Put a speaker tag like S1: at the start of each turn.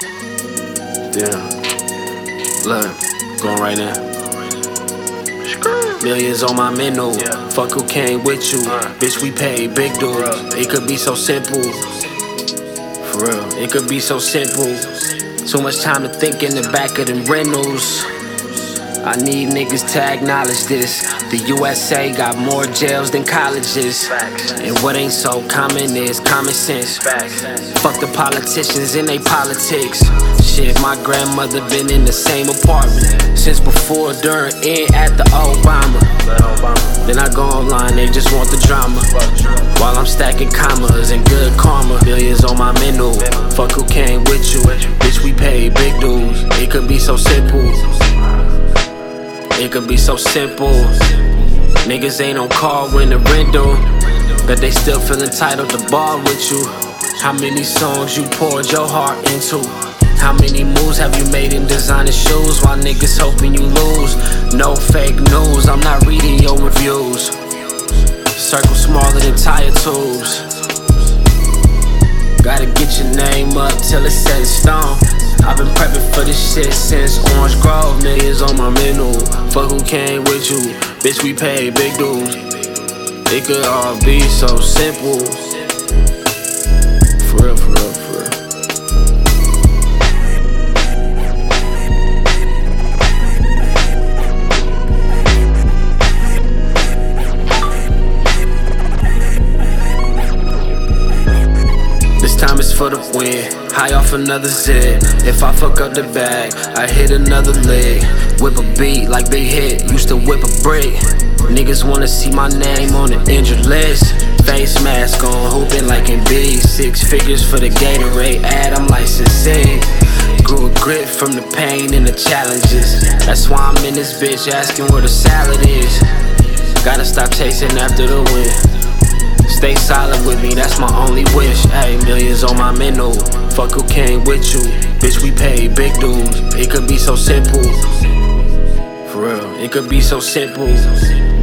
S1: Damn. Look, going right now. Millions on my menu. Fuck who came with you. Bitch, we pay big dues. It could be so simple. For real, it could be so simple. Too much time to think in the back of them rentals. I need niggas to acknowledge this. The USA got more jails than colleges. And what ain't so common is common sense. Fuck the politicians and they politics. Shit, my grandmother been in the same apartment since before, during, and at the Obama. Then I go online, they just want the drama. While I'm stacking commas and good karma. Millions on my menu. Fuck who came with you. Bitch, we pay big dues. It could be so simple. It could be so simple. Niggas ain't on call when the rent due, but they still feel entitled to ball with you. How many songs you poured your heart into? How many moves have you made in designer shoes while niggas hoping you lose? No fake news, I'm not reading your reviews. Circle smaller than tire tubes. Gotta get your name up till it's set in stone. I've been prepping for this shit since Orange Grove. Millions on my menu. Fuck who came with you. Bitch, we pay big dues. It could all be so simple. For real, for real, for real. This time it's for the win. High off another zip. If I fuck up the bag, I hit another leg. Whip a beat like Big Hit, used to whip a brick. Niggas wanna see my name on the injured list. Face mask on, hooping like in B. 6 figures for the Gatorade ad, I'm licensing. Grew a grit from the pain and the challenges. That's why I'm in this bitch asking where the salad is. Gotta stop chasing after the win. Stay solid with me, that's my only wish. Hey, millions on my menu. Fuck who came with you. Bitch, we pay big dues. It could be so simple. For real, it could be so simple.